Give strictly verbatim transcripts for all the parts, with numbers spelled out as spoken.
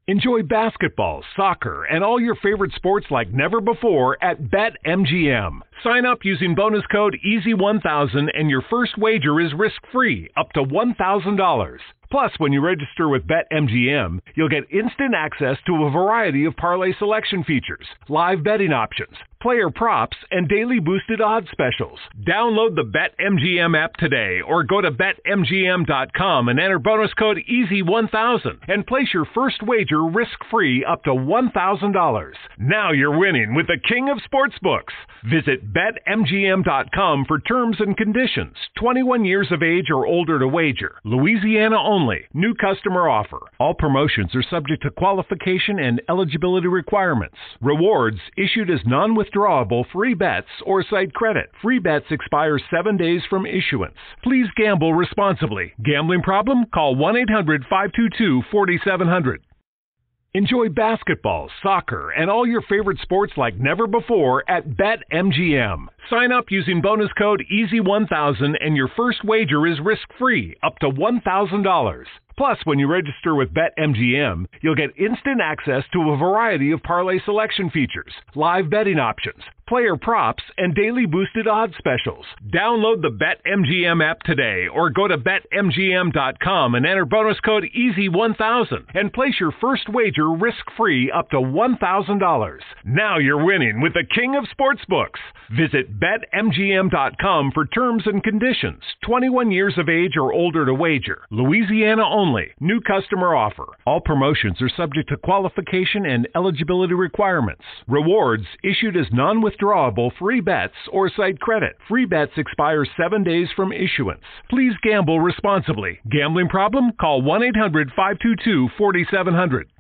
Enjoy basketball, soccer, and all your favorite sports like never before at BetMGM. Sign up using bonus code E A S Y one thousand and your first wager is risk-free up to one thousand dollars. Plus, when you register with BetMGM, you'll get instant access to a variety of parlay selection features, live betting options, player props, and daily boosted odds specials. Download the BetMGM app today or go to Bet M G M dot com and enter bonus code E A S Y one thousand and place your first wager risk-free up to one thousand dollars. Now you're winning with the king of sportsbooks. Visit Bet M G M dot com for terms and conditions. twenty-one years of age or older to wager. Louisiana only. New customer offer. All promotions are subject to qualification and eligibility requirements. Rewards issued as non-withdrawable free bets or site credit. Free bets expire seven days from issuance. Please gamble responsibly. Gambling problem? Call one eight hundred five two two four seven zero zero. Enjoy basketball, soccer, and all your favorite sports like never before at BetMGM. Sign up using bonus code E A S Y one thousand and your first wager is risk-free up to one thousand dollars. Plus, when you register with BetMGM, you'll get instant access to a variety of parlay selection features, live betting options, player props, and daily boosted odds specials. Download the BetMGM app today or go to Bet M G M dot com and enter bonus code E A S Y one thousand and place your first wager risk-free up to one thousand dollars. Now you're winning with the king of sportsbooks. Visit Bet M G M dot com for terms and conditions. twenty-one years of age or older to wager. Louisiana only. New customer offer. All promotions are subject to qualification and eligibility requirements. Rewards issued as non-withdrawable free bets or site credit. Free bets expire seven days from issuance. Please gamble responsibly. Gambling problem? Call one eight hundred five two two four seven zero zero.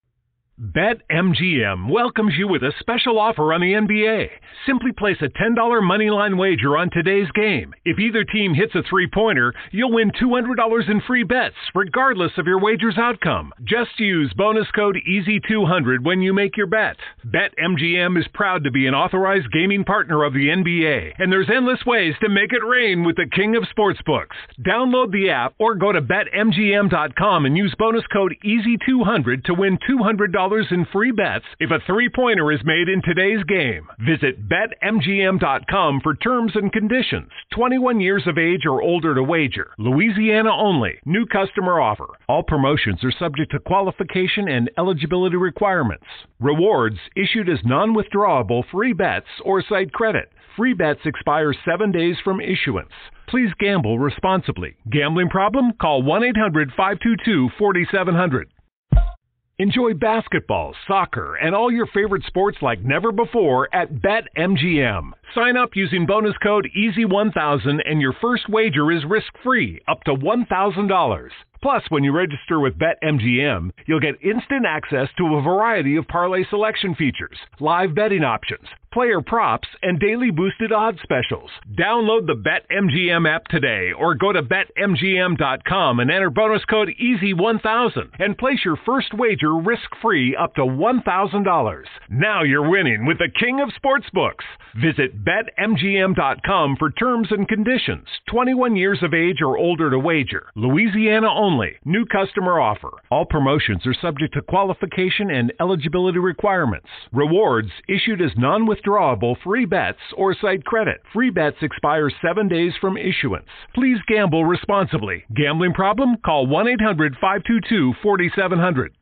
BetMGM welcomes you with a special offer on the N B A. Simply place a ten dollars moneyline wager on today's game. If either team hits a three-pointer, you'll win two hundred dollars in free bets, regardless of your wager's outcome. Just use bonus code E A S Y two hundred when you make your bet. BetMGM is proud to be an authorized gaming partner of the N B A, and there's endless ways to make it rain with the king of sportsbooks. Download the app or go to Bet M G M dot com and use bonus code E A S Y two hundred to win two hundred dollars in free bets if a three-pointer is made in today's game. Visit Bet M G M dot com for terms and conditions. twenty-one years of age or older to wager. Louisiana only. New customer offer. All promotions are subject to qualification and eligibility requirements. Rewards issued as non-withdrawable free bets or site credit. Free bets expire seven days from issuance. Please gamble responsibly. Gambling problem? Call one eight hundred five two two four seven zero zero. Enjoy basketball, soccer, and all your favorite sports like never before at BetMGM. Sign up using bonus code E A S Y one thousand and your first wager is risk-free up to one thousand dollars. Plus, when you register with BetMGM, you'll get instant access to a variety of parlay selection features, live betting options, player props, and daily boosted odds specials. Download the BetMGM app today or go to Bet M G M dot com and enter bonus code E A S Y one thousand and place your first wager risk-free up to one thousand dollars. Now you're winning with the king of sportsbooks. Visit Bet M G M dot com for terms and conditions. twenty-one years of age or older to wager. Louisiana only. New customer offer. All promotions are subject to qualification and eligibility requirements. Rewards issued as non-withdrawable free bets or site credit. Free bets expire seven days from issuance. Please gamble responsibly. Gambling problem? Call one eight hundred five two two four seven zero zero.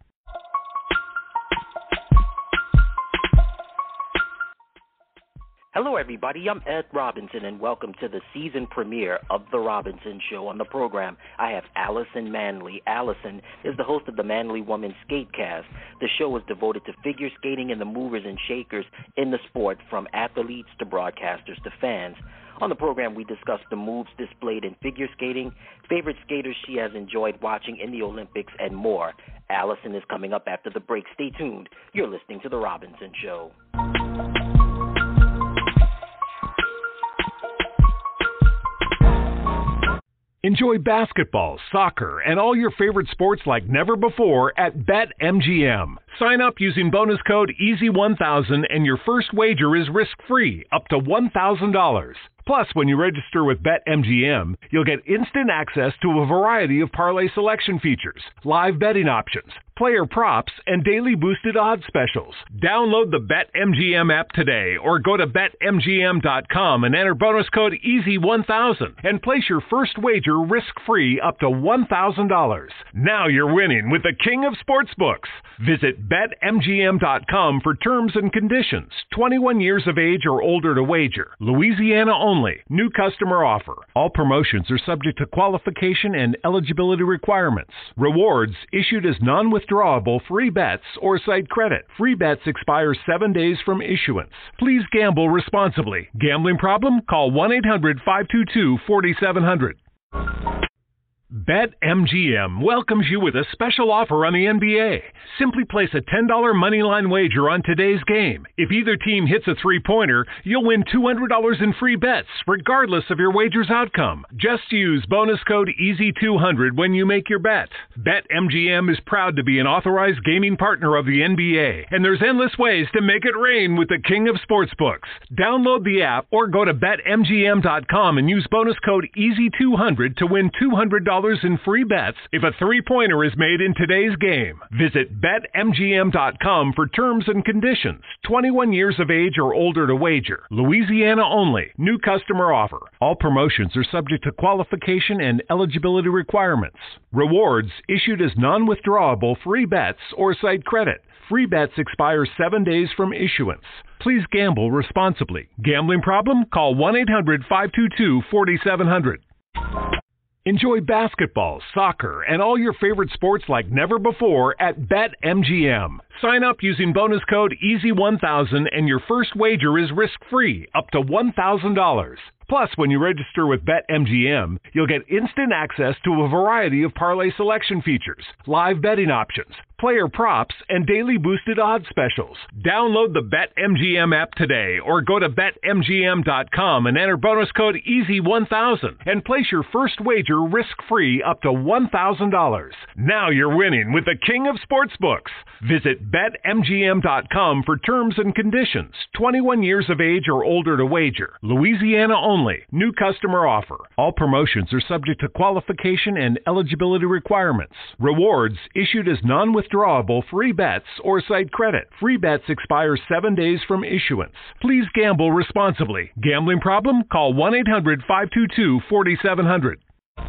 Hello, everybody. I'm Ed Robinson, and welcome to the season premiere of The Robinson Show. On the program, I have Allison Manley. Allison is the host of the Manly Woman Skatecast. The show is devoted to figure skating and the movers and shakers in the sport, from athletes to broadcasters to fans. On the program, we discuss the moves displayed in figure skating, favorite skaters she has enjoyed watching in the Olympics, and more. Allison is coming up after the break. Stay tuned. You're listening to The Robinson Show. Enjoy basketball, soccer, and all your favorite sports like never before at BetMGM. Sign up using bonus code easy one thousand and your first wager is risk-free up to one thousand dollars. Plus, when you register with BetMGM, you'll get instant access to a variety of parlay selection features, live betting options, player props, and daily boosted odds specials. Download the BetMGM app today or go to bet M G M dot com and enter bonus code easy one thousand and place your first wager risk-free up to one thousand dollars. Now you're winning with the king of sportsbooks. Visit bet M G M dot com for terms and conditions. twenty-one years of age or older to wager. Louisiana only. New customer offer. All promotions are subject to qualification and eligibility requirements. Rewards issued as non-withdrawable free bets or site credit. Free bets expire seven days from issuance. Please gamble responsibly. Gambling problem? Call one eight hundred five two two four seven zero zero. BetMGM welcomes you with a special offer on the N B A. Simply place a ten dollars moneyline wager on today's game. If either team hits a three-pointer, you'll win two hundred dollars in free bets, regardless of your wager's outcome. Just use bonus code easy two hundred when you make your bet. BetMGM is proud to be an authorized gaming partner of the N B A, and there's endless ways to make it rain with the king of sportsbooks. Download the app or go to bet M G M dot com and use bonus code easy two hundred to win two hundred dollars in free bets if a three-pointer is made in today's game. Visit bet M G M dot com for terms and conditions. twenty-one years of age or older to wager. Louisiana only. New customer offer. All promotions are subject to qualification and eligibility requirements. Rewards issued as non-withdrawable free bets or site credit. Free bets expire seven days from issuance. Please gamble responsibly. Gambling problem? Call one eight hundred five two two four seven zero zero. Enjoy basketball, soccer, and all your favorite sports like never before at BetMGM. Sign up using bonus code easy one thousand and your first wager is risk-free up to one thousand dollars. Plus, when you register with BetMGM, you'll get instant access to a variety of parlay selection features, live betting options, player props, and daily boosted odds specials. Download the BetMGM app today or go to bet M G M dot com and enter bonus code easy one thousand and place your first wager risk-free up to one thousand dollars. Now you're winning with the king of sportsbooks. Visit bet M G M dot com for terms and conditions. twenty-one years of age or older to wager. Louisiana only. New customer offer. All promotions are subject to qualification and eligibility requirements. Rewards issued as non-withdrawable free bets or site credit. Free bets expire seven days from issuance. Please gamble responsibly. Gambling problem? Call one eight hundred five two two four seven zero zero.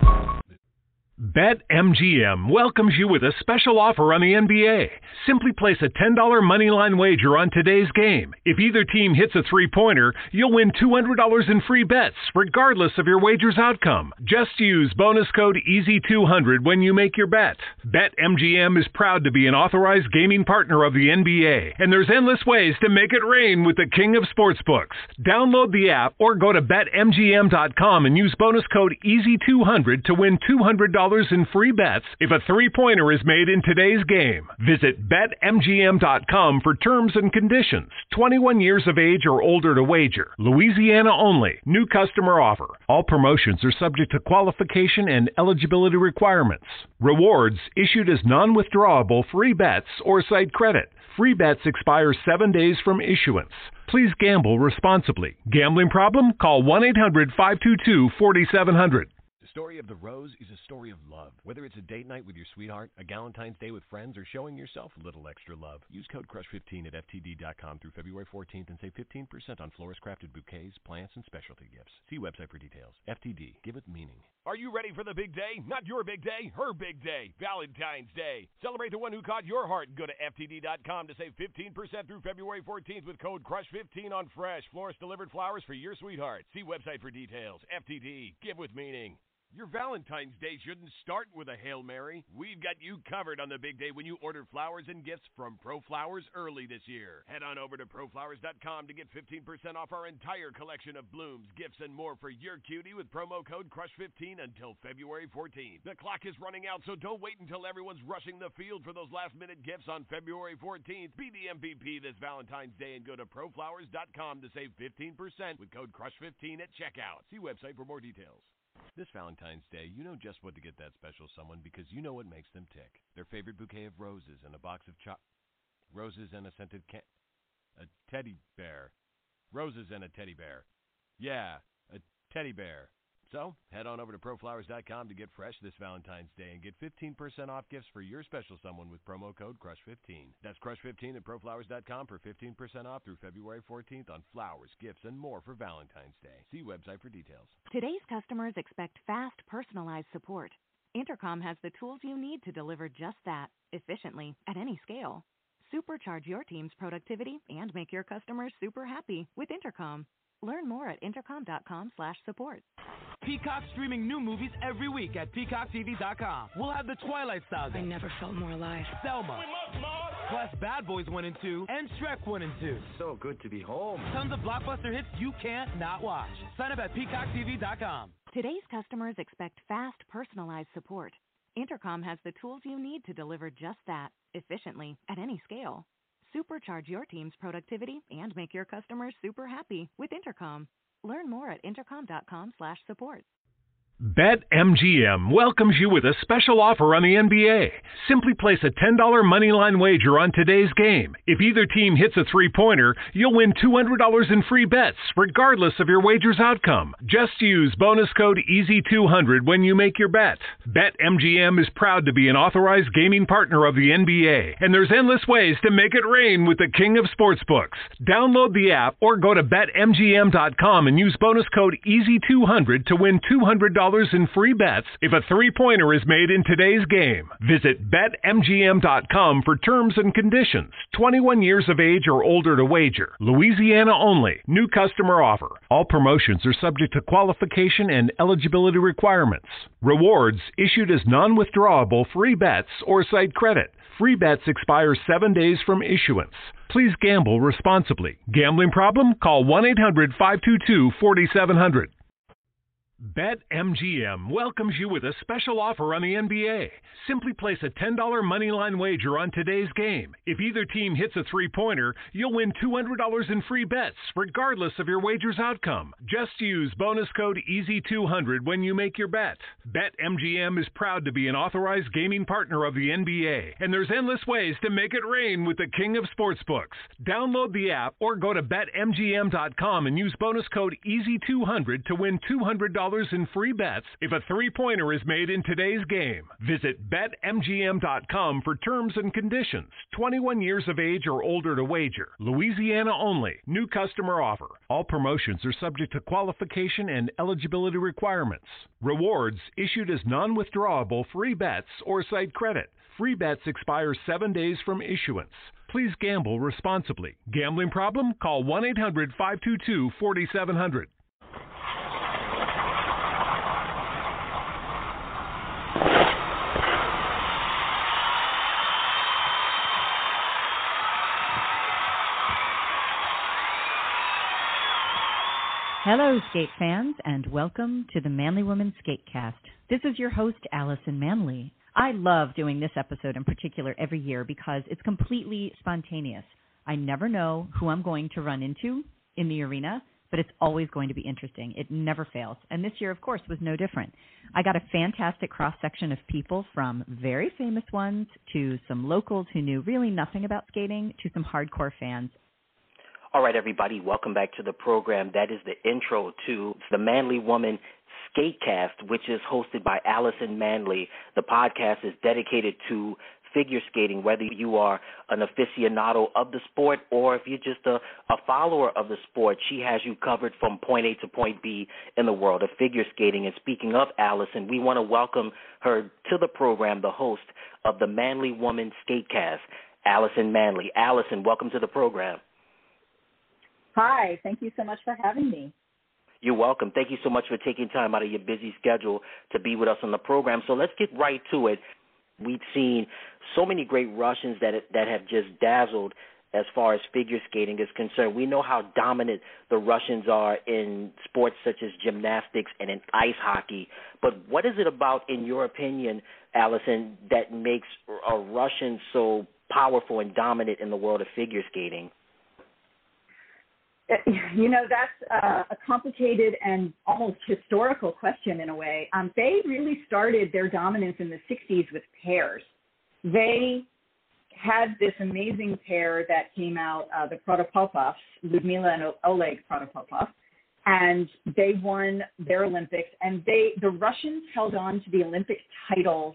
BetMGM welcomes you with a special offer on the N B A. Simply place a ten dollars moneyline wager on today's game. If either team hits a three-pointer, you'll win two hundred dollars in free bets, regardless of your wager's outcome. Just use bonus code easy two hundred when you make your bet. BetMGM is proud to be an authorized gaming partner of the N B A, and there's endless ways to make it rain with the king of sportsbooks. Download the app or go to bet M G M dot com and use bonus code easy two hundred to win two hundred dollars in free bets if a three-pointer is made in today's game. Visit bet M G M dot com for terms and conditions. twenty-one years of age or older to wager. Louisiana only. New customer offer. All promotions are subject to qualification and eligibility requirements. Rewards issued as non-withdrawable free bets or site credit. Free bets expire seven days from issuance. Please gamble responsibly. Gambling problem? Call one eight hundred five two two four seven zero zero. The story of the rose is a story of love. Whether it's a date night with your sweetheart, a Galentine's Day with friends, or showing yourself a little extra love, use code crush fifteen at F T D dot com through February fourteenth and save fifteen percent on florist-crafted bouquets, plants, and specialty gifts. See website for details. F T D. Give it meaning. Are you ready for the big day? Not your big day, her big day, Valentine's Day. Celebrate the one who caught your heart and go to F T D dot com to save fifteen percent through February fourteenth with code crush fifteen on fresh, florist-delivered flowers for your sweetheart. See website for details. F T D. Give with meaning. Your Valentine's Day shouldn't start with a Hail Mary. We've got you covered on the big day when you order flowers and gifts from ProFlowers early this year. Head on over to pro flowers dot com to get fifteen percent off our entire collection of blooms, gifts, and more for your cutie with promo code crush fifteen until February fourteenth. The clock is running out, so don't wait until everyone's rushing the field for those last-minute gifts on February fourteenth. Be the M V P this Valentine's Day and go to pro flowers dot com to save fifteen percent with code crush fifteen at checkout. See website for more details. This Valentine's Day, you know just what to get that special someone because you know what makes them tick. Their favorite bouquet of roses and a box of cho- Roses and a scented can... A teddy bear. Roses and a teddy bear. Yeah, a teddy bear. So, head on over to pro flowers dot com to get fresh this Valentine's Day and get fifteen percent off gifts for your special someone with promo code crush fifteen. That's crush fifteen at pro flowers dot com for fifteen percent off through February fourteenth on flowers, gifts, and more for Valentine's Day. See website for details. Today's customers expect fast, personalized support. Intercom has the tools you need to deliver just that, efficiently, at any scale. Supercharge your team's productivity and make your customers super happy with Intercom. Learn more at intercom dot com slash support. Peacock streaming new movies every week at peacock t v dot com. We'll have The Twilight Saga. I never felt more alive. Selma. Plus Bad Boys one and two and Shrek one and two. So good to be home. Tons of blockbuster hits you can't not watch. Sign up at peacock t v dot com. Today's customers expect fast, personalized support. Intercom has the tools you need to deliver just that, efficiently, at any scale. Supercharge your team's productivity and make your customers super happy with Intercom. Learn more at intercom dot com slash support. BetMGM welcomes you with a special offer on the N B A. Simply place a ten dollars moneyline wager on today's game. If either team hits a three-pointer, you'll win two hundred dollars in free bets, regardless of your wager's outcome. Just use bonus code E A S Y two hundred when you make your bet. BetMGM is proud to be an authorized gaming partner of the N B A, and there's endless ways to make it rain with the king of sportsbooks. Download the app or go to bet M G M dot com and use bonus code E A S Y two hundred to win two hundred dollars in free bets if a three-pointer is made in today's game. Visit bet M G M dot com for terms and conditions. twenty-one years of age or older to wager. Louisiana only. New customer offer. All promotions are subject to qualification and eligibility requirements. Rewards issued as non-withdrawable free bets or site credit. Free bets expire seven days from issuance. Please gamble responsibly. Gambling problem? Call one eight hundred five two two four seven zero zero. BetMGM welcomes you with a special offer on the N B A. Simply place a ten dollars moneyline wager on today's game. If either team hits a three-pointer, you'll win two hundred dollars in free bets, regardless of your wager's outcome. Just use bonus code E A S Y two hundred when you make your bet. BetMGM is proud to be an authorized gaming partner of the N B A, and there's endless ways to make it rain with the king of sportsbooks. Download the app or go to bet M G M dot com and use bonus code E A S Y two hundred to win two hundred dollars in free bets if a three-pointer is made in today's game. Visit bet M G M dot com for terms and conditions. twenty-one years of age or older to wager. Louisiana only. New customer offer. All promotions are subject to qualification and eligibility requirements. Rewards issued as non-withdrawable free bets or site credit. Free bets expire seven days from issuance. Please gamble responsibly. Gambling problem? Call one eight hundred five two two four seven zero zero. Hello, skate fans, and welcome to the Manly Woman Skatecast. This is your host, Allison Manley. I love doing this episode in particular every year because it's completely spontaneous. I never know who I'm going to run into in the arena, but it's always going to be interesting. It never fails. And this year, of course, was no different. I got a fantastic cross-section of people, from very famous ones to some locals who knew really nothing about skating to some hardcore fans. All right, everybody, welcome back to the program. That is the intro to the Manly Woman Skatecast, which is hosted by Allison Manley. The podcast is dedicated to figure skating, whether you are an aficionado of the sport or if you're just a, a follower of the sport. She has you covered from point A to point B in the world of figure skating. And speaking of Allison, we want to welcome her to the program, the host of the Manly Woman Skatecast, Allison Manley. Allison, welcome to the program. Hi, thank you so much for having me. You're welcome. Thank you so much for taking time out of your busy schedule to be with us on the program. So let's get right to it. We've seen so many great Russians that that have just dazzled as far as figure skating is concerned. We know how dominant the Russians are in sports such as gymnastics and in ice hockey. But what is it about, in your opinion, Allison, that makes a Russian so powerful and dominant in the world of figure skating? You know, that's uh, a complicated and almost historical question in a way. Um, they really started their dominance in the sixties with pairs. They had this amazing pair that came out, uh, the Protopopovs, Ludmila and Oleg Protopopov, and they won their Olympics. And they, the Russians held on to the Olympic title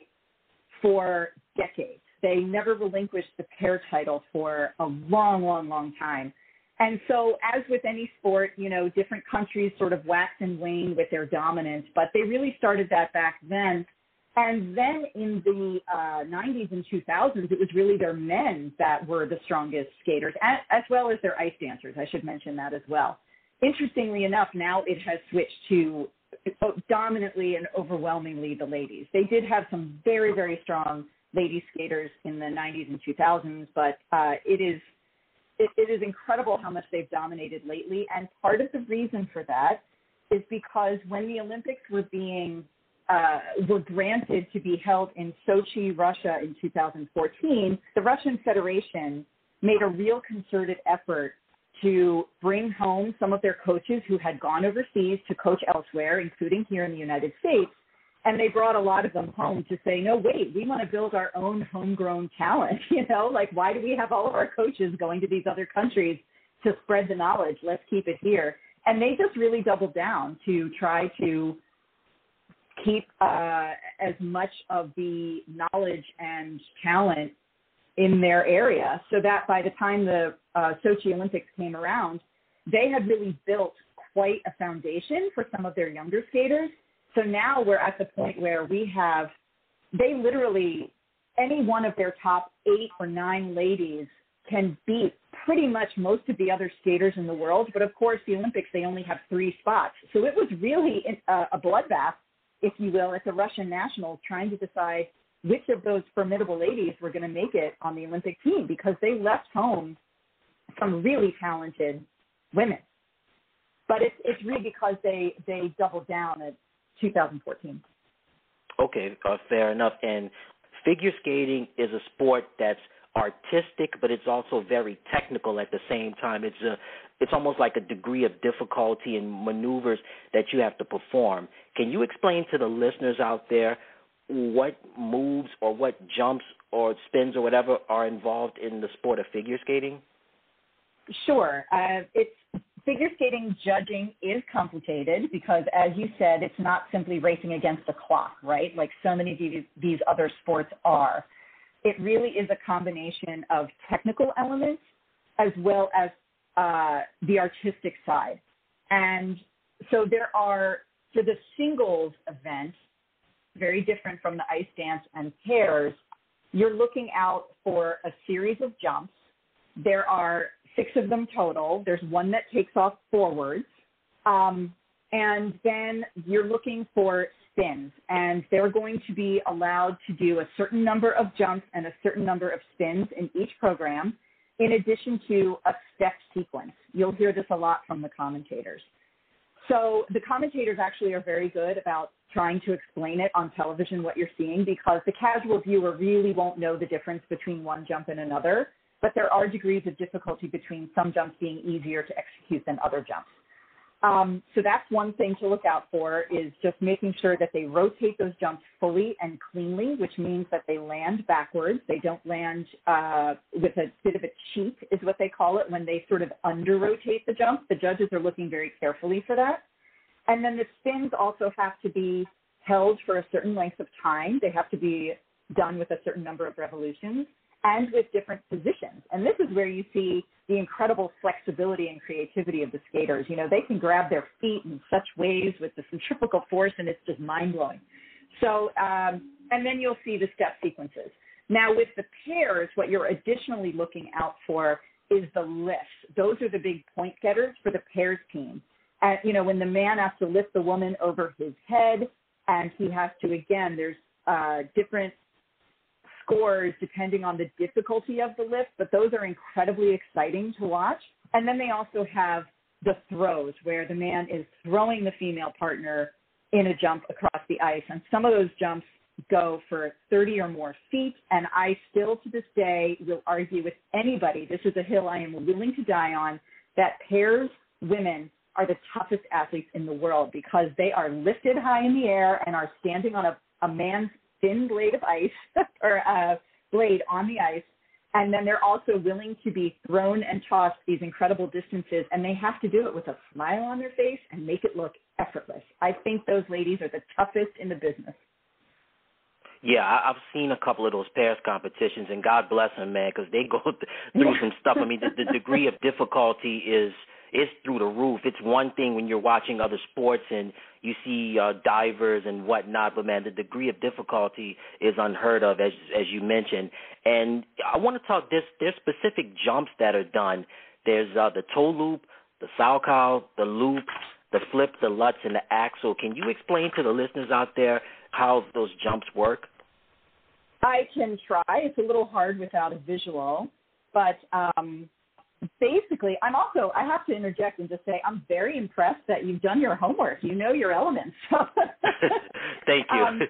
for decades. They never relinquished the pair title for a long, long, long time. And so, as with any sport, you know, different countries sort of wax and wane with their dominance, but they really started that back then. And then in the uh, nineties and two thousands, it was really their men that were the strongest skaters, as, as well as their ice dancers. I should mention that as well. Interestingly enough, now it has switched to dominantly and overwhelmingly the ladies. They did have some very, very strong lady skaters in the nineties and two thousands, but uh, it is it, it is incredible how much they've dominated lately. And part of the reason for that is because when the Olympics were being uh, were granted to be held in Sochi, Russia in two thousand fourteen, the Russian Federation made a real concerted effort to bring home some of their coaches who had gone overseas to coach elsewhere, including here in the United States. And they brought a lot of them home to say, no, wait, we want to build our own homegrown talent. You know, like, why do we have all of our coaches going to these other countries to spread the knowledge? Let's keep it here. And they just really doubled down to try to keep uh, as much of the knowledge and talent in their area, so that by the time the uh, Sochi Olympics came around, they had really built quite a foundation for some of their younger skaters. So now we're at the point where we have, they literally, any one of their top eight or nine ladies can beat pretty much most of the other skaters in the world. But of course, the Olympics, they only have three spots. So it was really a, a bloodbath, if you will, at the Russian Nationals trying to decide which of those formidable ladies were going to make it on the Olympic team, because they left home some really talented women. But it's it's really because they, they doubled down at two thousand fourteen. Okay, uh, fair enough. And figure skating is a sport that's artistic, but it's also very technical at the same time. It's a it's almost like a degree of difficulty and maneuvers that you have to perform. Can you explain to the listeners out there what moves or what jumps or spins or whatever are involved in the sport of figure skating? Sure. Uh, it's figure skating judging is complicated because, as you said, it's not simply racing against the clock, right? Like so many of these, these other sports are. It really is a combination of technical elements as well as uh, the artistic side. And so there are, for the singles event, very different from the ice dance and pairs, you're looking out for a series of jumps. There are six of them total. There's one that takes off forwards. Um, and then you're looking for spins. And they're going to be allowed to do a certain number of jumps and a certain number of spins in each program, in addition to a step sequence. You'll hear this a lot from the commentators. So the commentators actually are very good about trying to explain it on television, what you're seeing, because the casual viewer really won't know the difference between one jump and another, but there are degrees of difficulty between some jumps being easier to execute than other jumps. Um, so that's one thing to look out for, is just making sure that they rotate those jumps fully and cleanly, which means that they land backwards. They don't land uh, with a bit of a cheat, is what they call it, when they sort of under-rotate the jump. The judges are looking very carefully for that. And then the spins also have to be held for a certain length of time. They have to be done with a certain number of revolutions and with different positions. And this is where you see the incredible flexibility and creativity of the skaters. You know, they can grab their feet in such ways with the centrifugal force, and it's just mind-blowing. So, um, and then you'll see the step sequences. Now, with the pairs, what you're additionally looking out for is the lifts. Those are the big point getters for the pairs team. And, you know, when the man has to lift the woman over his head, and he has to, again, there's uh, different scores depending on the difficulty of the lift, but those are incredibly exciting to watch. And then they also have the throws, where the man is throwing the female partner in a jump across the ice. And some of those jumps go for thirty or more feet. And I still, to this day, will argue with anybody, this is a hill I am willing to die on, that pairs women are the toughest athletes in the world, because they are lifted high in the air and are standing on a, a man's thin blade of ice or a blade on the ice, And then they're also willing to be thrown and tossed these incredible distances, and they have to do it with a smile on their face and make it look effortless. I think those ladies are the toughest in the business. Yeah, I- I've seen a couple of those pairs competitions, and God bless them, man, because they go th- through yeah. some stuff. I mean, the, the degree of difficulty is is through the roof. It's one thing when you're watching other sports and you see uh, divers and whatnot, but, man, the degree of difficulty is unheard of, as as you mentioned. And I want to talk, there's, there's specific jumps that are done. There's uh, the toe loop, the salchow, the loop, the flip, the lutz, and the axel. Can you explain to the listeners out there how those jumps work? I can try. It's a little hard without a visual, but um, basically, I'm also, I have to interject and just say I'm very impressed that you've done your homework. You know your elements. Thank you. um,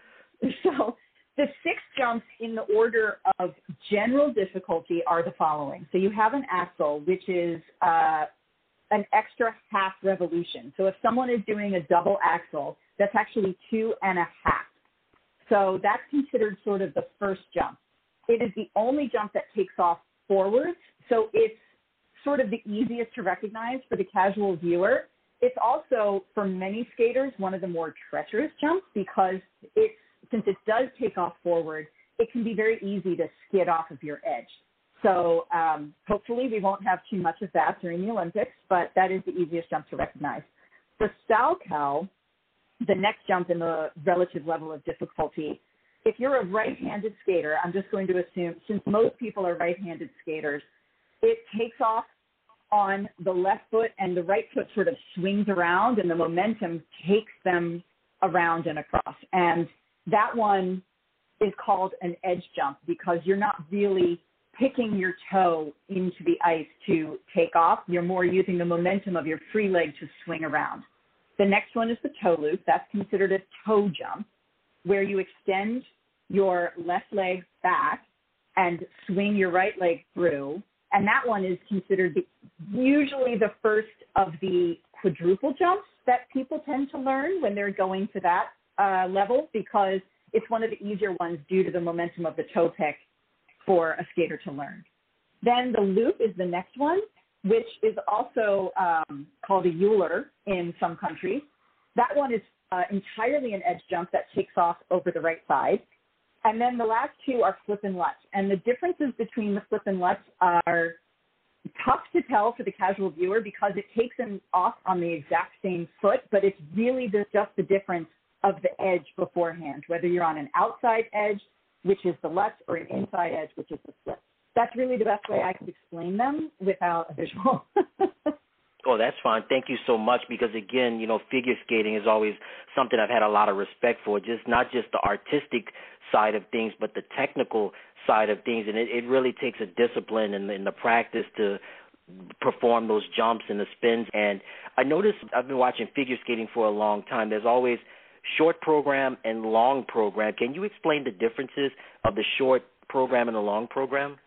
so the six jumps in the order of general difficulty are the following. So you have an axel, which is uh, an extra half revolution. So if someone is doing a double axel, that's actually two and a half. So that's considered sort of the first jump. It is the only jump that takes off forwards, so it's sort of the easiest to recognize for the casual viewer. It's also, for many skaters, one of the more treacherous jumps because it's, since it does take off forward, it can be very easy to skid off of your edge. So um, hopefully we won't have too much of that during the Olympics, but that is the easiest jump to recognize. The salchow, the next jump in the relative level of difficulty, if you're a right-handed skater, I'm just going to assume, since most people are right-handed skaters, it takes off on the left foot and the right foot sort of swings around and the momentum takes them around and across. And that one is called an edge jump because you're not really picking your toe into the ice to take off. You're more using the momentum of your free leg to swing around. The next one is the toe loop. That's considered a toe jump, where you extend your left leg back and swing your right leg through. And that one is considered the, usually the first of the quadruple jumps that people tend to learn when they're going to that uh, level because it's one of the easier ones due to the momentum of the toe pick for a skater to learn. Then the loop is the next one, which is also um, called a Euler in some countries. That one is uh, entirely an edge jump that takes off over the right side. And then the last two are flip and lutz. And the differences between the flip and lutz are tough to tell for the casual viewer because it takes them off on the exact same foot, but it's really the, just the difference of the edge beforehand, whether you're on an outside edge, which is the lutz, or an inside edge, which is the flip. That's really the best way I could explain them without a visual. Oh, that's fine. Thank you so much because, again, you know, figure skating is always something I've had a lot of respect for, just not just the artistic side of things, but the technical side of things. And it, it really takes a discipline and, and the practice to perform those jumps and the spins. And I noticed I've been watching figure skating for a long time. There's always short program and long program. Can you explain the differences of the short program and the long program?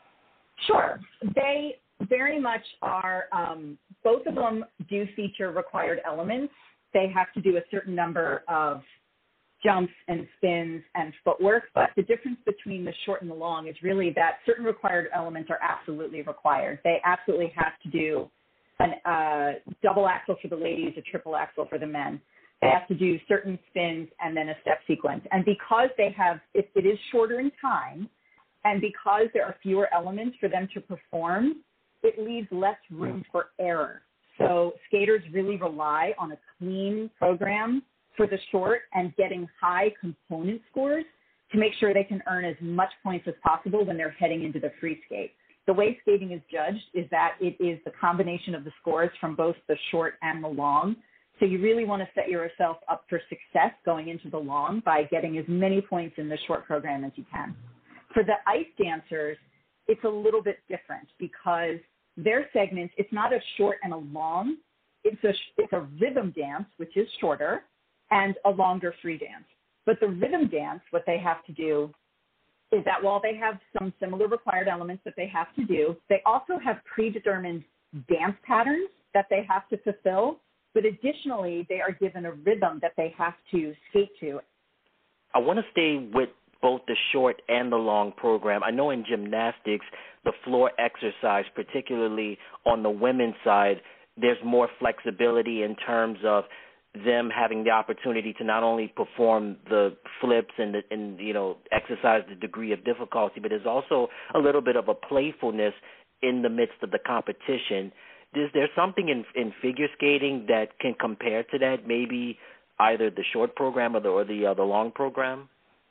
Sure. They very much are, um, both of them do feature required elements. They have to do a certain number of jumps and spins and footwork, but the difference between the short and the long is really that certain required elements are absolutely required. They absolutely have to do a uh, double axel for the ladies, a triple axel for the men. They have to do certain spins and then a step sequence. And because they have, it, it is shorter in time, and because there are fewer elements for them to perform, it leaves less room for error. So skaters really rely on a clean program for the short and getting high component scores to make sure they can earn as much points as possible when they're heading into the free skate. The way skating is judged is that it is the combination of the scores from both the short and the long. So you really want to set yourself up for success going into the long by getting as many points in the short program as you can. For the ice dancers, it's a little bit different because their segments, it's not a short and a long. It's a, it's a rhythm dance, which is shorter, and a longer free dance. But the rhythm dance, what they have to do is that while they have some similar required elements that they have to do, they also have predetermined dance patterns that they have to fulfill. But additionally, they are given a rhythm that they have to skate to. I want to stay with both the short and the long program. I know in gymnastics, the floor exercise, particularly on the women's side, there's more flexibility in terms of them having the opportunity to not only perform the flips and, the, and you know, exercise the degree of difficulty, but there's also a little bit of a playfulness in the midst of the competition. Is there something in, in figure skating that can compare to that, maybe either the short program or the, or the, uh, the long program?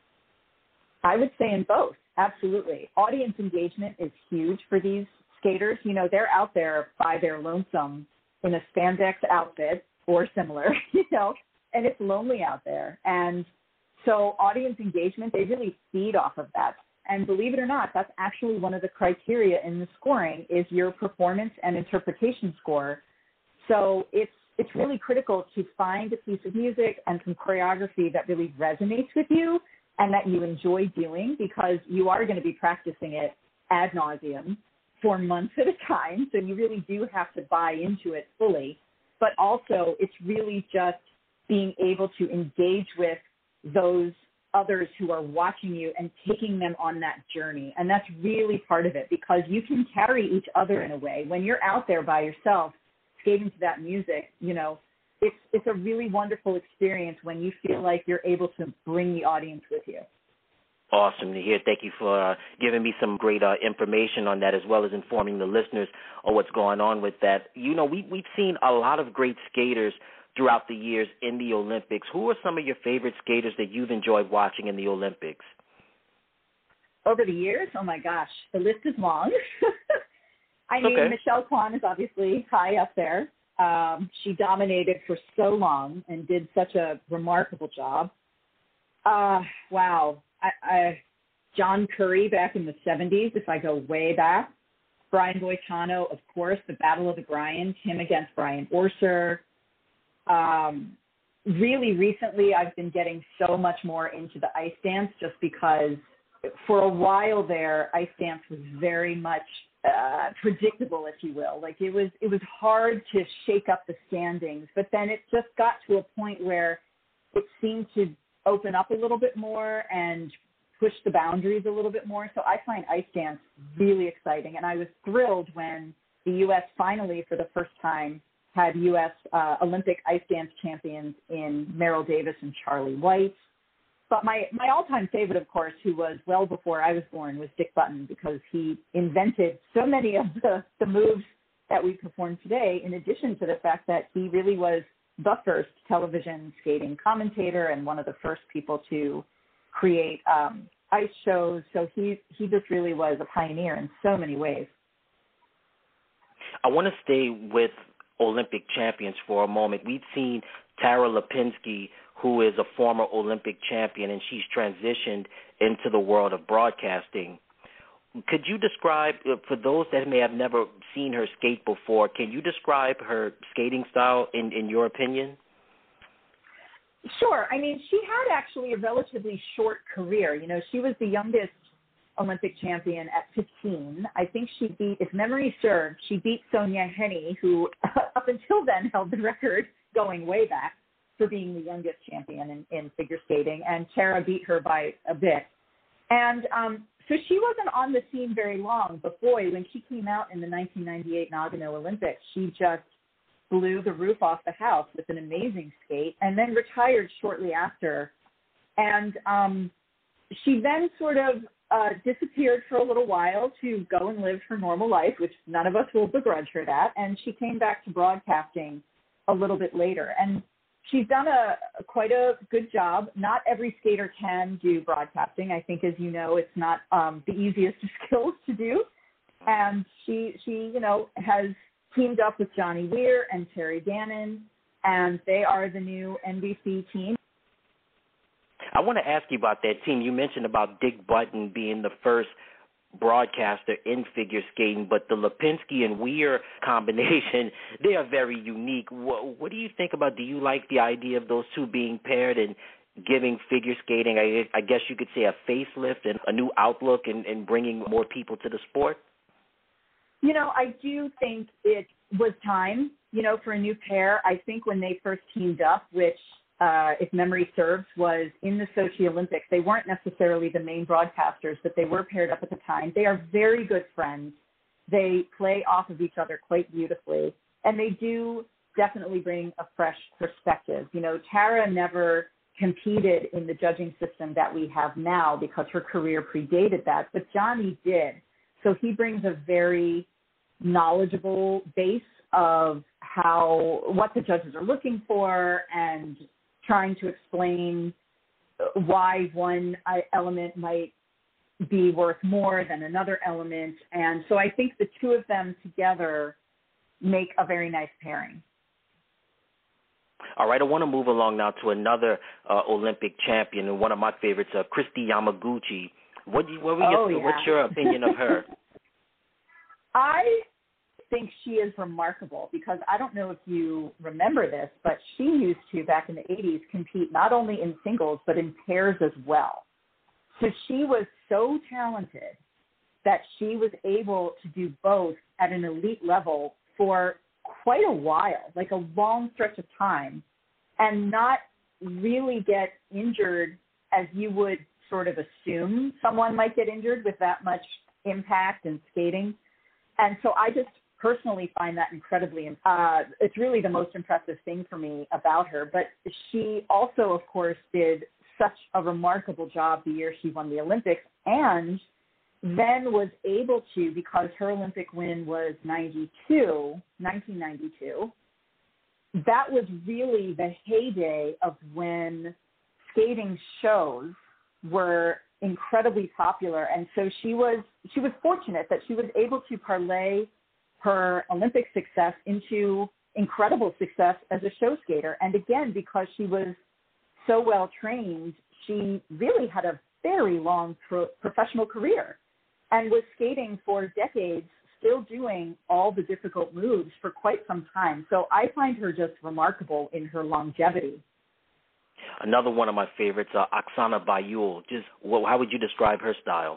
I would say in both, absolutely. Audience engagement is huge for these skaters. You know, they're out there by their lonesome in a spandex outfit or similar, you know, and it's lonely out there. And so audience engagement, they really feed off of that. And believe it or not, that's actually one of the criteria in the scoring is your performance and interpretation score. So it's it's really critical to find a piece of music and some choreography that really resonates with you and that you enjoy doing, because you are going to be practicing it ad nauseum for months at a time. So you really do have to buy into it fully. But also it's really just being able to engage with those others who are watching you and taking them on that journey. And that's really part of it, because you can carry each other in a way. When you're out there by yourself skating to that music, you know, it's it's a really wonderful experience when you feel like you're able to bring the audience with you. Awesome to hear. Thank you for uh, giving me some great uh, information on that, as well as informing the listeners on what's going on with that. You know, we, we've seen a lot of great skaters throughout the years in the Olympics. Who are some of your favorite skaters that you've enjoyed watching in the Olympics? Over the years? Oh, my gosh. The list is long. I mean, okay. Michelle Kwan is obviously high up there. Um, she dominated for so long and did such a remarkable job. Uh, wow. I, I, John Curry back in the seventies, if I go way back. Brian Boitano, of course, the Battle of the Bryans, him against Brian Orser. Um, really recently, I've been getting so much more into the ice dance just because for a while there, ice dance was very much uh, predictable, if you will. Like it was, it was hard to shake up the standings, but then it just got to a point where it seemed to open up a little bit more and push the boundaries a little bit more. So I find ice dance really exciting. And I was thrilled when the U S finally, for the first time, had U S uh, Olympic ice dance champions in Merrill Davis and Charlie White. But my, my all-time favorite, of course, who was well before I was born, was Dick Button, because he invented so many of the, the moves that we perform today, in addition to the fact that he really was the first television skating commentator and one of the first people to create um, ice shows. So he, he just really was a pioneer in so many ways. I want to stay with Olympic champions for a moment. We've seen Tara Lipinski, who is a former Olympic champion, and she's transitioned into the world of broadcasting. Could you describe, for those that may have never seen her skate before, can you describe her skating style in, in your opinion? Sure. I mean, she had actually a relatively short career. You know, she was the youngest Olympic champion at fifteen. I think she beat, if memory serves, she beat Sonia Henney, who up until then held the record going way back for being the youngest champion in, in figure skating, and Tara beat her by a bit. And um, so she wasn't on the scene very long, but boy, when she came out in the nineteen ninety-eight Nagano Olympics, she just blew the roof off the house with an amazing skate, and then retired shortly after. And um, she then sort of uh, disappeared for a little while to go and live her normal life, which none of us will begrudge her that. And she came back to broadcasting a little bit later. And she's done a quite a good job. Not every skater can do broadcasting. I think, as you know, it's not um, the easiest of skills to do. And she, she, you know, has teamed up with Johnny Weir and Terry Gannon, and they are the new N B C team. I want to ask you about that team. You mentioned about Dick Button being the first broadcaster in figure skating, but the Lipinski and Weir combination, they are very unique. What, what do you think about, do you like the idea of those two being paired and giving figure skating, I, I guess you could say, a facelift and a new outlook and, and bringing more people to the sport? You know, I do think it was time, you know, for a new pair. I think when they first teamed up, which uh, if memory serves, was in the Sochi Olympics. They weren't necessarily the main broadcasters, but they were paired up at the time. They are very good friends. They play off of each other quite beautifully, and they do definitely bring a fresh perspective. You know, Tara never competed in the judging system that we have now because her career predated that, but Johnny did. So he brings a very knowledgeable base of how, what the judges are looking for and trying to explain why one element might be worth more than another element. And so I think the two of them together make a very nice pairing. All right, I want to move along now to another uh, Olympic champion and one of my favorites, uh, Kristi Yamaguchi. What do you, what we oh, get, yeah. What's your opinion of her? I think she is remarkable because I don't know if you remember this, but she used to, back in the eighties, compete not only in singles but in pairs as well. So she was so talented that she was able to do both at an elite level for quite a while, like a long stretch of time, and not really get injured as you would sort of assume someone might get injured with that much impact and skating. And so I just personally find that incredibly, uh, it's really the most impressive thing for me about her. But she also, of course, did such a remarkable job the year she won the Olympics, and then was able to, because her Olympic win was ninety-two, nineteen ninety-two, that was really the heyday of when skating shows were incredibly popular. And so she was she was fortunate that she was able to parlay her Olympic success into incredible success as a show skater. And again, because she was so well trained, she really had a very long pro- professional career and was skating for decades, still doing all the difficult moves for quite some time. So I find her just remarkable in her longevity. Another one of my favorites, uh, Oksana Bayul. Just well, how would you describe her style?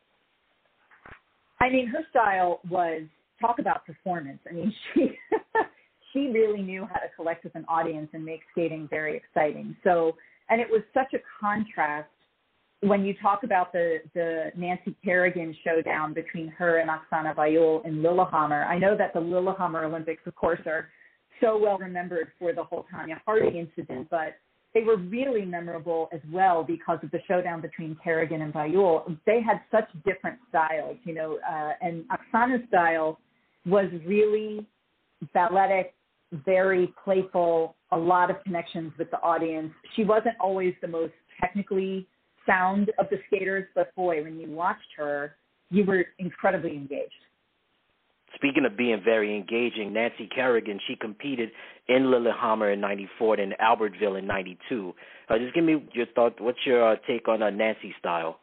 I mean, her style was, talk about performance. I mean, she she really knew how to collect with an audience and make skating very exciting. So, and it was such a contrast when you talk about the, the Nancy Kerrigan showdown between her and Oksana Bayul in Lillehammer. I know that the Lillehammer Olympics, of course, are so well remembered for the whole Tanya Harding incident, but they were really memorable as well because of the showdown between Kerrigan and Bayul. They had such different styles, you know, uh, and Oksana's style was really balletic, very playful, a lot of connections with the audience. She wasn't always the most technically sound of the skaters, but boy, when you watched her, you were incredibly engaged. Speaking of being very engaging, Nancy Kerrigan, she competed in Lillehammer in ninety-four and in Albertville in ninety-two. Uh, just give me your thought. What's your uh, take on uh, Nancy's style?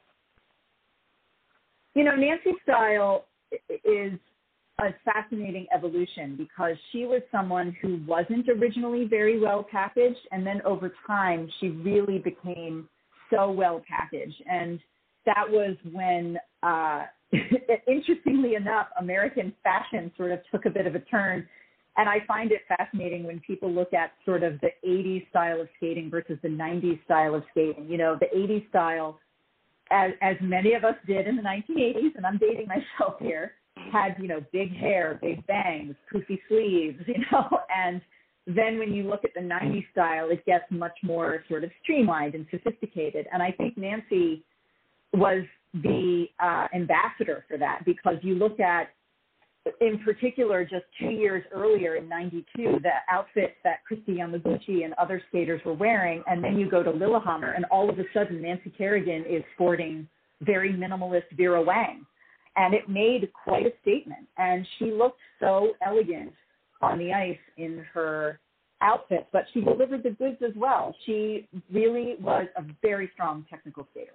You know, Nancy's style is a fascinating evolution because she was someone who wasn't originally very well packaged, and then over time she really became so well packaged. And that was when, uh, interestingly enough, American fashion sort of took a bit of a turn. And I find it fascinating when people look at sort of the eighties style of skating versus the nineties style of skating. You know, the eighties style, as, as many of us did in the nineteen eighties, and I'm dating myself here, had, you know, big hair, big bangs, poofy sleeves, you know, and then when you look at the nineties style, it gets much more sort of streamlined and sophisticated. And I think Nancy was the uh, ambassador for that, because you look at, in particular, just two years earlier in ninety-two, the outfits that Kristi Yamaguchi and other skaters were wearing, and then you go to Lillehammer, and all of a sudden Nancy Kerrigan is sporting very minimalist Vera Wang. And it made quite a statement. And she looked so elegant on the ice in her outfit, but she delivered the goods as well. She really was a very strong technical skater.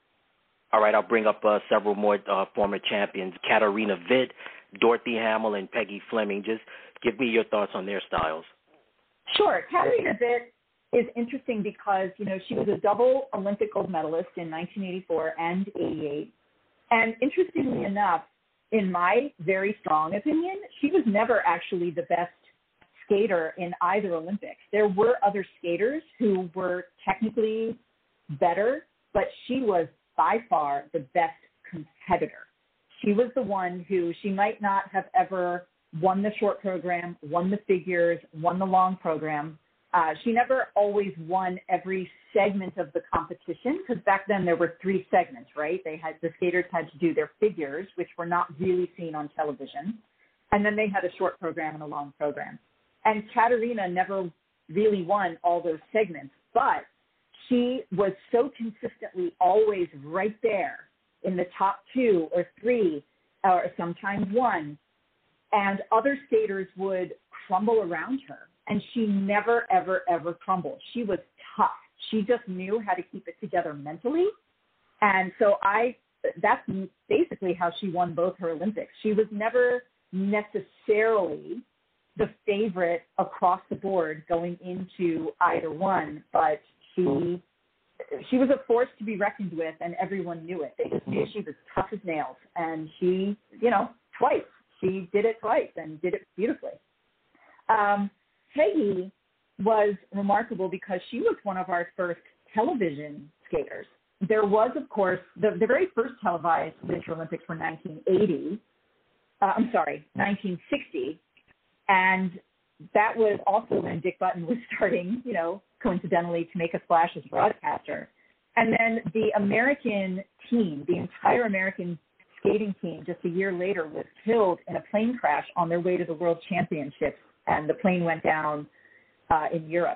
All right, I'll bring up uh, several more uh, former champions, Katarina Witt, Dorothy Hamill, and Peggy Fleming. Just give me your thoughts on their styles. Sure. Katarina Witt is interesting because, you know, she was a double Olympic gold medalist in nineteen eighty-four and eighty-eight. And interestingly enough, in my very strong opinion, she was never actually the best skater in either Olympics. There were other skaters who were technically better, but she was by far the best competitor. She was the one who, she might not have ever won the short program, won the figures, won the long program. Uh, she never always won every segment of the competition, because back then there were three segments, right? They had, the skaters had to do their figures, which were not really seen on television. And then they had a short program and a long program. And Katarina never really won all those segments, but she was so consistently always right there in the top two or three, or sometimes one. And other skaters would crumble around her. And she never, ever, ever crumbled. She was tough. She just knew how to keep it together mentally. And so I, that's basically how she won both her Olympics. She was never necessarily the favorite across the board going into either one, but she she was a force to be reckoned with, and everyone knew it. They just knew she was tough as nails. And she, you know, twice. She did it twice and did it beautifully. Um, Peggy was remarkable because she was one of our first television skaters. There was, of course, the, the very first televised Winter Olympics were nineteen eighty. Uh, I'm sorry, nineteen sixty. And that was also when Dick Button was starting, you know, coincidentally to make a splash as a broadcaster. And then the American team, the entire American skating team, just a year later was killed in a plane crash on their way to the World Championships. And the plane went down uh, in Europe.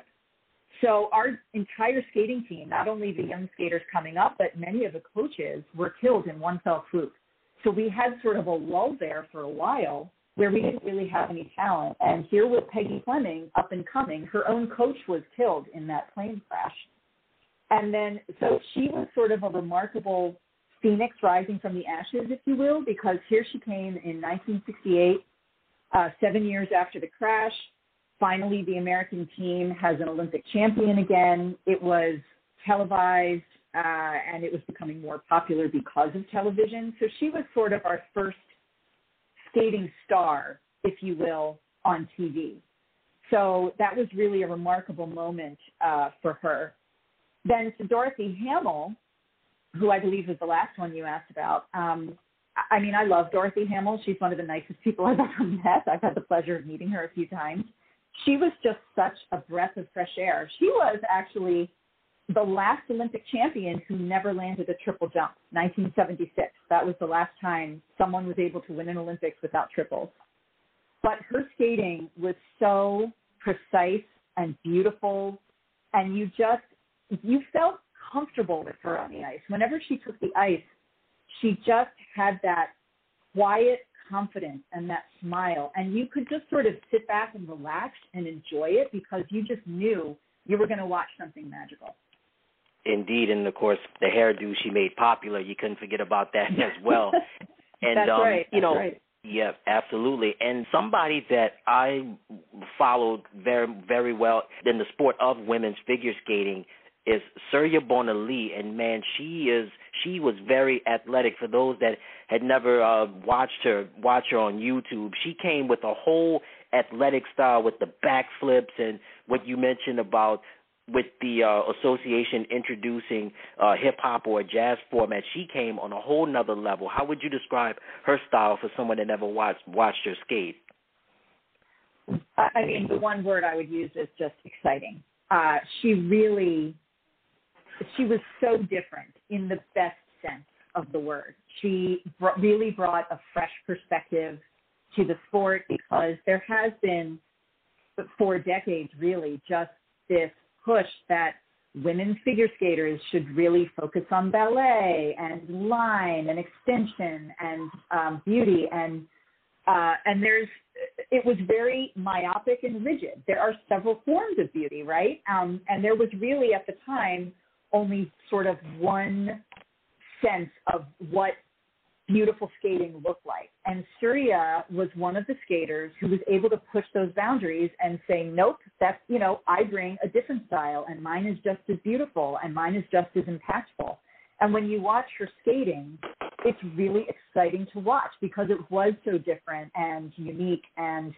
So our entire skating team, not only the young skaters coming up, but many of the coaches were killed in one fell swoop. So we had sort of a lull there for a while where we didn't really have any talent. And here was Peggy Fleming up and coming. Her own coach was killed in that plane crash. And then, so she was sort of a remarkable phoenix rising from the ashes, if you will, because here she came in nineteen sixty-eight, uh, seven years after the crash. Finally, the American team has an Olympic champion again. It was televised, uh, and it was becoming more popular because of television. So she was sort of our first skating star, if you will, on T V. So that was really a remarkable moment uh, for her. Then to Dorothy Hamill, who I believe was the last one you asked about. Um, I mean, I love Dorothy Hamill. She's one of the nicest people I've ever met. I've had the pleasure of meeting her a few times. She was just such a breath of fresh air. She was actually the last Olympic champion who never landed a triple jump, nineteen seventy-six. That was the last time someone was able to win an Olympics without triples. But her skating was so precise and beautiful, and you just, you felt comfortable with her on the ice. Whenever she took the ice, she just had that quiet confidence and that smile, and you could just sort of sit back and relax and enjoy it because you just knew you were going to watch something magical. Indeed, and of course, the hairdo she made popular, you couldn't forget about that as well. And That's um, right. you That's know, right. yeah, absolutely. And somebody that I followed very, very well in the sport of women's figure skating is Surya Bonaly, and man, she is she was very athletic. For those that had never uh, watched her, watch her on YouTube. She came with a whole athletic style with the backflips and what you mentioned about with the uh, association introducing uh, hip-hop or jazz format. She came on a whole nother level. How would you describe her style for someone that never watched watched her skate? I mean, the one word I would use is just exciting. Uh, she really, she was so different in the best sense of the word. She br- really brought a fresh perspective to the sport because there has been, for decades really, just this push that women figure skaters should really focus on ballet and line and extension and um, beauty. And uh, and there's, it was very myopic and rigid. There are several forms of beauty, right? Um, and there was really at the time only sort of one sense of what beautiful skating looked like. And Surya was one of the skaters who was able to push those boundaries and say, nope, that's, you know, I bring a different style and mine is just as beautiful and mine is just as impactful. And when you watch her skating, it's really exciting to watch because it was so different and unique. And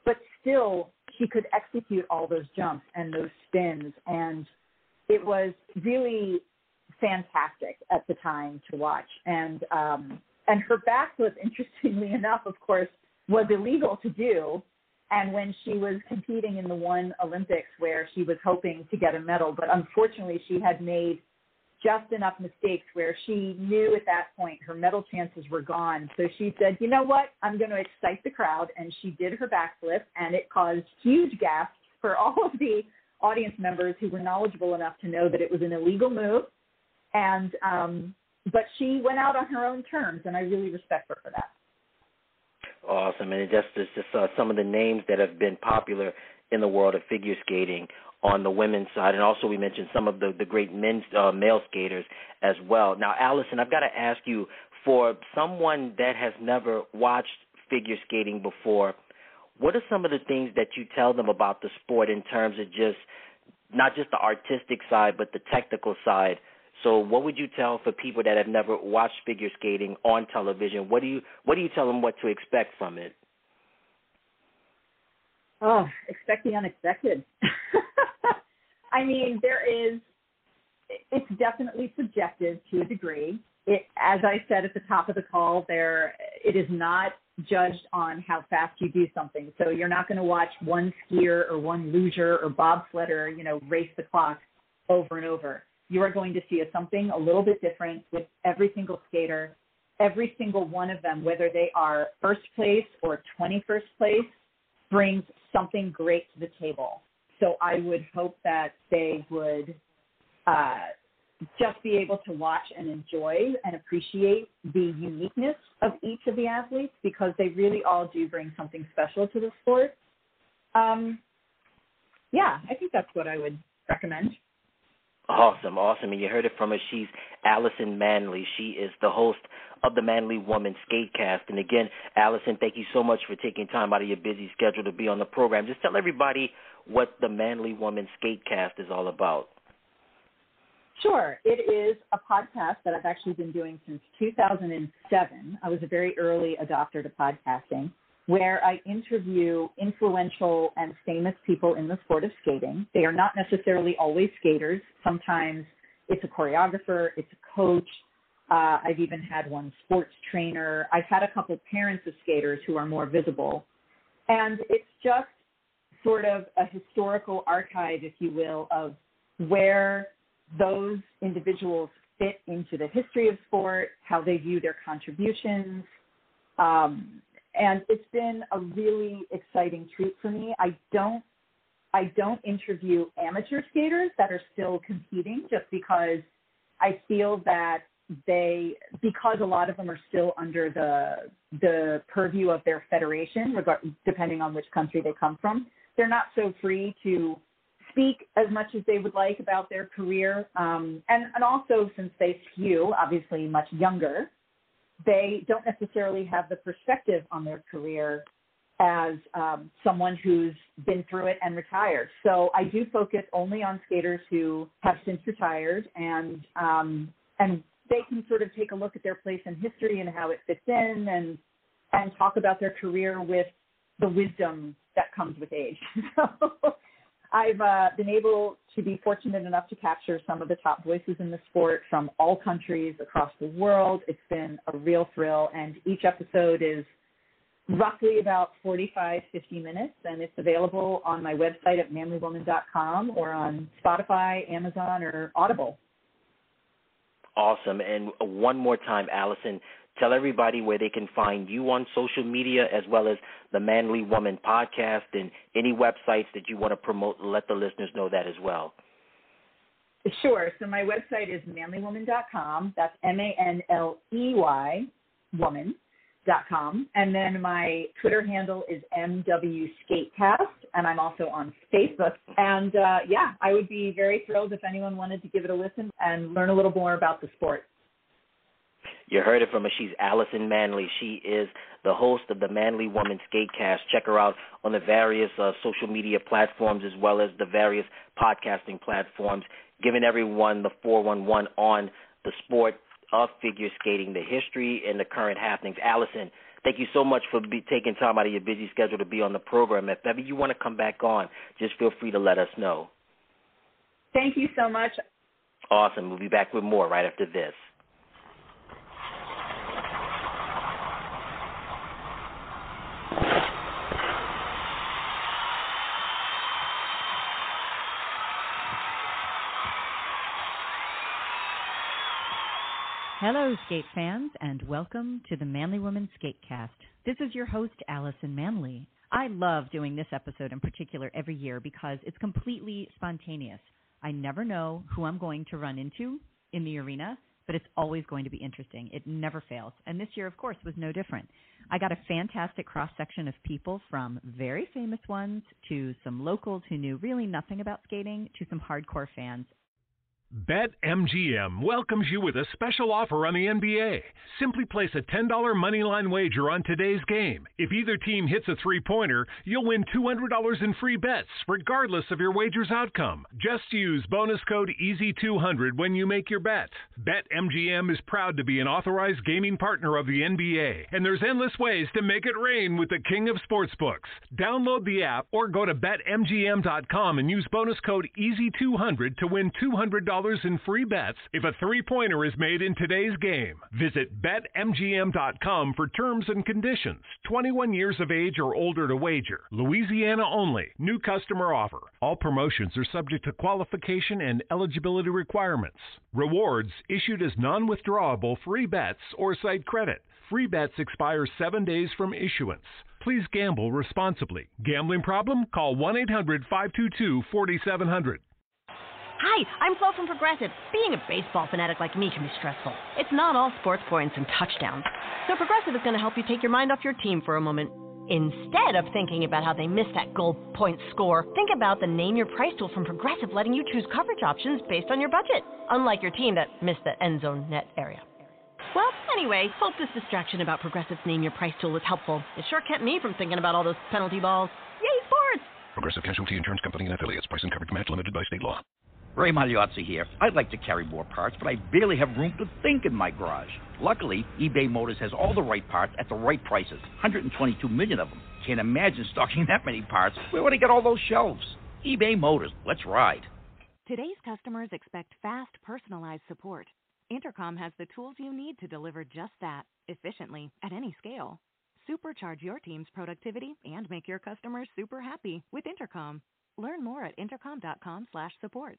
but still she could execute all those jumps and those spins. And it was really fantastic at the time to watch. And, um, and her backflip, interestingly enough, of course, was illegal to do. And when she was competing in the one Olympics where she was hoping to get a medal, but unfortunately she had made just enough mistakes where she knew at that point her medal chances were gone. So she said, you know what, I'm going to excite the crowd. And she did her backflip, and it caused huge gasps for all of the audience members who were knowledgeable enough to know that it was an illegal move. And, um, but she went out on her own terms, and I really respect her for that. Awesome. And it just, it's just uh, some of the names that have been popular in the world of figure skating on the women's side. And also we mentioned some of the, the great men's uh, male skaters as well. Now, Allison, I've got to ask you, for someone that has never watched figure skating before, what are some of the things that you tell them about the sport in terms of just not just the artistic side, but the technical side? So what would you tell for people that have never watched figure skating on television? What do you what do you tell them what to expect from it? Oh, expect the unexpected. I mean, there is, it's definitely subjective to a degree. It, as I said at the top of the call, there, it is not judged on how fast you do something. So you're not going to watch one skier or one luger or bobsledder, you know, race the clock over and over. You are going to see a, something a little bit different with every single skater. Every single one of them, whether they are first place or twenty-first place, brings something great to the table. So I would hope that they would uh, just be able to watch and enjoy and appreciate the uniqueness of each of the athletes, because they really all do bring something special to the sport. Um, yeah, I think that's what I would recommend. Awesome, awesome. And you heard it from her. She's Allison Manley. She is the host of the Manly Woman Skatecast. And again, Allison, thank you so much for taking time out of your busy schedule to be on the program. Just tell everybody what the Manly Woman Skatecast is all about. Sure. It is a podcast that I've actually been doing since two thousand seven. I was a very early adopter to podcasting, where I interview influential and famous people in the sport of skating. They are not necessarily always skaters. Sometimes it's a choreographer, it's a coach. Uh, I've even had one sports trainer. I've had a couple parents of skaters who are more visible. And it's just sort of a historical archive, if you will, of where those individuals fit into the history of sport, how they view their contributions. Um, And it's been a really exciting treat for me. I don't, I don't interview amateur skaters that are still competing, just because I feel that they, because a lot of them are still under the the purview of their federation, regard, depending on which country they come from, they're not so free to speak as much as they would like about their career. Um, and, and also, since they skew, obviously, much younger, they don't necessarily have the perspective on their career as um, someone who's been through it and retired. So I do focus only on skaters who have since retired, and um, and they can sort of take a look at their place in history and how it fits in, and and talk about their career with the wisdom that comes with age. So I've uh, been able to be fortunate enough to capture some of the top voices in the sport from all countries across the world. It's been a real thrill, and each episode is roughly about forty-five, fifty minutes, and it's available on my website at manly woman dot com or on Spotify, Amazon, or Audible. Awesome. And one more time, Allison, tell everybody where they can find you on social media, as well as the Manly Woman podcast, and any websites that you want to promote. Let the listeners know that as well. Sure. So my website is manly woman dot com. That's M A N L E Y woman dot com. And then my Twitter handle is M W Skatecast, and I'm also on Facebook. And uh, yeah, I would be very thrilled if anyone wanted to give it a listen and learn a little more about the sport. You heard it from her. She's Allison Manley. She is the host of the Manly Woman Skatecast. Check her out on the various uh, social media platforms, as well as the various podcasting platforms, giving everyone the four one one on the sport of figure skating, the history and the current happenings. Allison, Thank you so much for be, taking time out of your busy schedule to be on the program. If ever you want to come back on, just feel free to let us know. Thank you so much. Awesome. We'll be back with more right after this. Hello, skate fans, and welcome to the Manly Woman Skatecast. This is your host, Allison Manley. I love doing this episode in particular every year because it's completely spontaneous. I never know who I'm going to run into in the arena, but it's always going to be interesting. It never fails. And this year, of course, was no different. I got a fantastic cross-section of people, from very famous ones to some locals who knew really nothing about skating to some hardcore fans. BetMGM welcomes you with a special offer on the N B A. Simply place a ten dollars moneyline wager on today's game. If either team hits a three-pointer, you'll win two hundred dollars in free bets, regardless of your wager's outcome. Just use bonus code E A S Y two hundred when you make your bet. BetMGM is proud to be an authorized gaming partner of the N B A, and there's endless ways to make it rain with the king of sportsbooks. Download the app or go to Bet M G M dot com and use bonus code E A S Y two hundred to win two hundred dollars in free bets if a three-pointer is made in today's game. Visit Bet M G M dot com for terms and conditions. twenty-one years of age or older to wager. Louisiana only. New customer offer. All promotions are subject to qualification and eligibility requirements. Rewards issued as non-withdrawable free bets or site credit. Free bets expire seven days from issuance. Please gamble responsibly. Gambling problem? Call one eight hundred five two two four seven zero zero. Hi, I'm Flo from Progressive. Being a baseball fanatic like me can be stressful. It's not all sports points and touchdowns. So Progressive is going to help you take your mind off your team for a moment. Instead of thinking about how they missed that goal point score, think about the Name Your Price tool from Progressive, letting you choose coverage options based on your budget, unlike your team that missed the end zone net area. Well, anyway, hope this distraction about Progressive's Name Your Price tool was helpful. It sure kept me from thinking about all those penalty balls. Yay, sports! Progressive Casualty Insurance Company and Affiliates. Price and coverage match limited by state law. Ray Magliozzi here. I'd like to carry more parts, but I barely have room to think in my garage. Luckily, eBay Motors has all the right parts at the right prices. one hundred twenty-two million of them. Can't imagine stocking that many parts. Where would I get all those shelves? eBay Motors. Let's ride. Today's customers expect fast, personalized support. Intercom has the tools you need to deliver just that, efficiently, at any scale. Supercharge your team's productivity and make your customers super happy with Intercom. Learn more at intercom dot com slash support.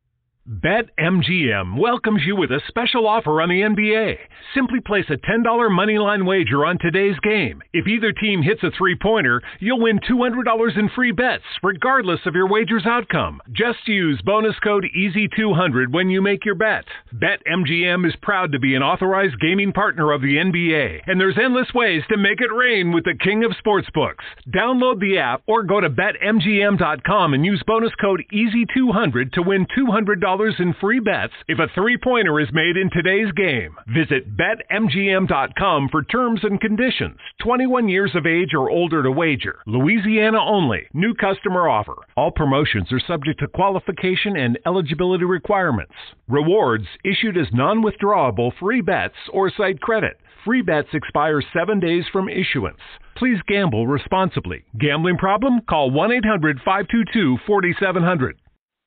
BetMGM welcomes you with a special offer on the N B A. Simply place a ten dollars moneyline wager on today's game. If either team hits a three-pointer, you'll win two hundred dollars in free bets, regardless of your wager's outcome. Just use bonus code E A S Y two hundred when you make your bet. BetMGM is proud to be an authorized gaming partner of the N B A, and there's endless ways to make it rain with the king of sportsbooks. Download the app or go to Bet M G M dot com and use bonus code E A S Y two hundred to win two hundred dollars in free bets if a three-pointer is made in today's game. Visit Bet M G M dot com for terms and conditions. twenty-one years of age or older to wager. Louisiana only. New customer offer. All promotions are subject to qualification and eligibility requirements. Rewards issued as non-withdrawable free bets or site credit. Free bets expire seven days from issuance. Please gamble responsibly. Gambling problem? Call one eight hundred five two two four seven zero zero.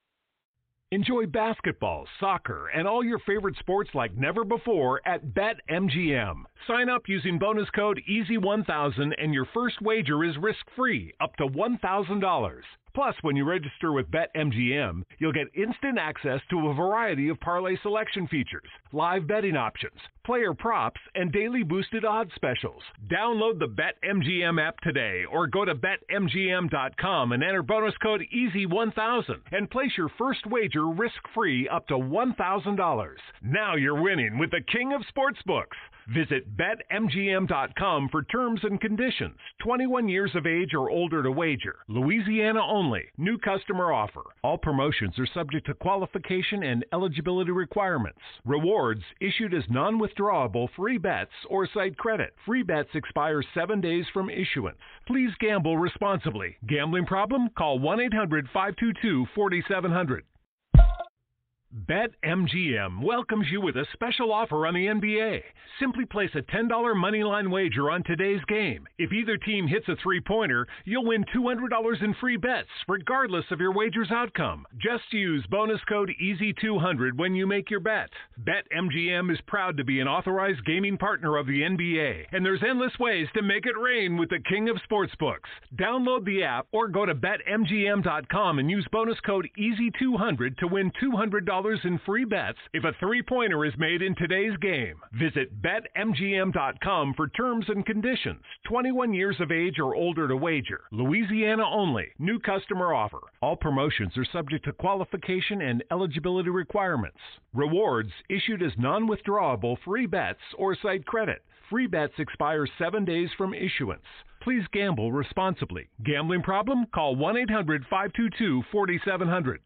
Enjoy basketball, soccer, and all your favorite sports like never before at BetMGM. Sign up using bonus code E A S Y one thousand and your first wager is risk-free up to one thousand dollars. Plus, when you register with BetMGM, you'll get instant access to a variety of parlay selection features, live betting options, player props, and daily boosted odds specials. Download the BetMGM app today or go to Bet M G M dot com and enter bonus code E A S Y one thousand and place your first wager risk-free up to one thousand dollars. Now you're winning with the king of sportsbooks. Visit Bet M G M dot com for terms and conditions. twenty-one years of age or older to wager. Louisiana only. New customer offer. All promotions are subject to qualification and eligibility requirements. Rewards issued as non-withdrawable free bets or site credit. Free bets expire seven days from issuance. Please gamble responsibly. Gambling problem? Call one eight hundred five two two four seven zero zero. BetMGM welcomes you with a special offer on the N B A. Simply place a ten dollars moneyline wager on today's game. If either team hits a three-pointer, you'll win two hundred dollars in free bets, regardless of your wager's outcome. Just use bonus code E A S Y two hundred when you make your bet. BetMGM is proud to be an authorized gaming partner of the N B A, and there's endless ways to make it rain with the king of sportsbooks. Download the app or go to Bet M G M dot com and use bonus code E A S Y two hundred to win two hundred dollars in free bets if a three-pointer is made in today's game. Visit Bet M G M dot com for terms and conditions. twenty-one years of age or older to wager. Louisiana only. New customer offer. All promotions are subject to qualification and eligibility requirements. Rewards issued as non-withdrawable free bets or site credit. Free bets expire seven days from issuance. Please gamble responsibly. Gambling problem? Call one eight hundred five two two four seven zero zero.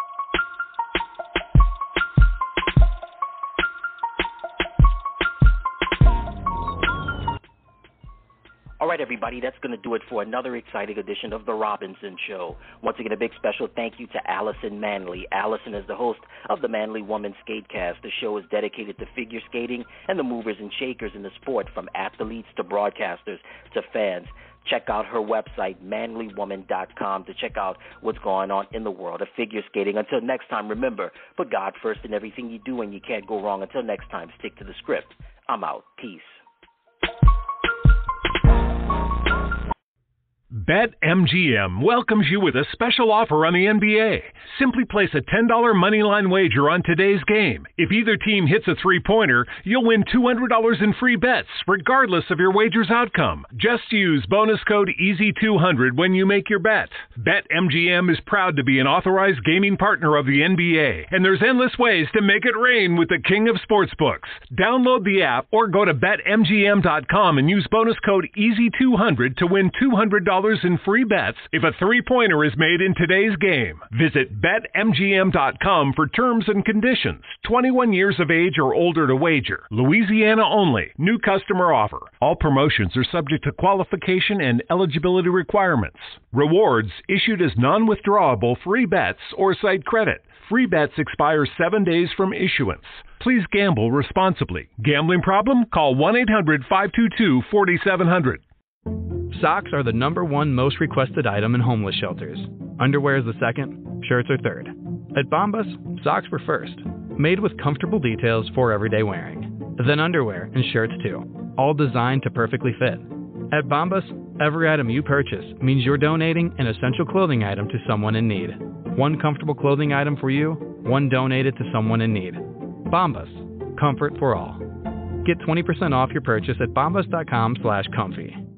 All right, everybody, that's going to do it for another exciting edition of The Robinson Show. Once again, a big special thank you to Allison Manley. Allison is the host of the Manly Woman Skatecast. The show is dedicated to figure skating and the movers and shakers in the sport, from athletes to broadcasters to fans. Check out her website, manly woman dot com, to check out what's going on in the world of figure skating. Until next time, remember, put God first in everything you do, and you can't go wrong. Until next time, stick to the script. I'm out. Peace. BetMGM welcomes you with a special offer on the N B A. Simply place a ten dollars moneyline wager on today's game. If either team hits a three-pointer, you'll win two hundred dollars in free bets, regardless of your wager's outcome. Just use bonus code E A S Y two hundred when you make your bet. BetMGM is proud to be an authorized gaming partner of the N B A, and there's endless ways to make it rain with the king of sportsbooks. Download the app or go to Bet M G M dot com and use bonus code E A S Y two hundred to win two hundred dollars in free bets if a three-pointer is made in today's game. Visit Bet M G M dot com for terms and conditions. twenty-one years of age or older to wager. Louisiana only. New customer offer. All promotions are subject to qualification and eligibility requirements. Rewards issued as non-withdrawable free bets or site credit. Free bets expire seven days from issuance. Please gamble responsibly. Gambling problem? Call one eight hundred five two two four seven zero zero. Socks are the number one most requested item in homeless shelters. Underwear is the second, shirts are third. At Bombas, socks were first, made with comfortable details for everyday wearing. Then underwear and shirts too, all designed to perfectly fit. At Bombas, every item you purchase means you're donating an essential clothing item to someone in need. One comfortable clothing item for you, one donated to someone in need. Bombas, comfort for all. Get twenty percent off your purchase at bombas dot com slash comfy.